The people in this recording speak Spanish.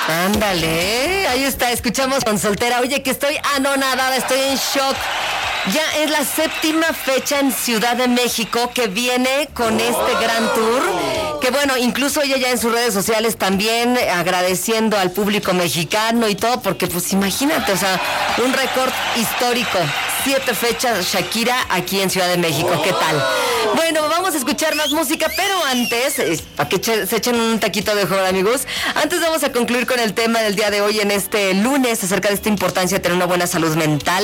Ándale, ahí está, escuchamos con Soltera. Oye, que estoy anonadada, estoy en shock. Ya es la 7ª fecha en Ciudad de México que viene con este gran tour. Que bueno, incluso ella ya en sus redes sociales también agradeciendo al público mexicano y todo, porque pues imagínate, o sea, un récord histórico. 7 fechas Shakira aquí en Ciudad de México. ¿Qué tal? Bueno, vamos a escuchar más música, pero antes, para que se echen un taquito de ojo, amigos. Antes vamos a concluir con el tema del día de hoy en este lunes acerca de esta importancia de tener una buena salud mental.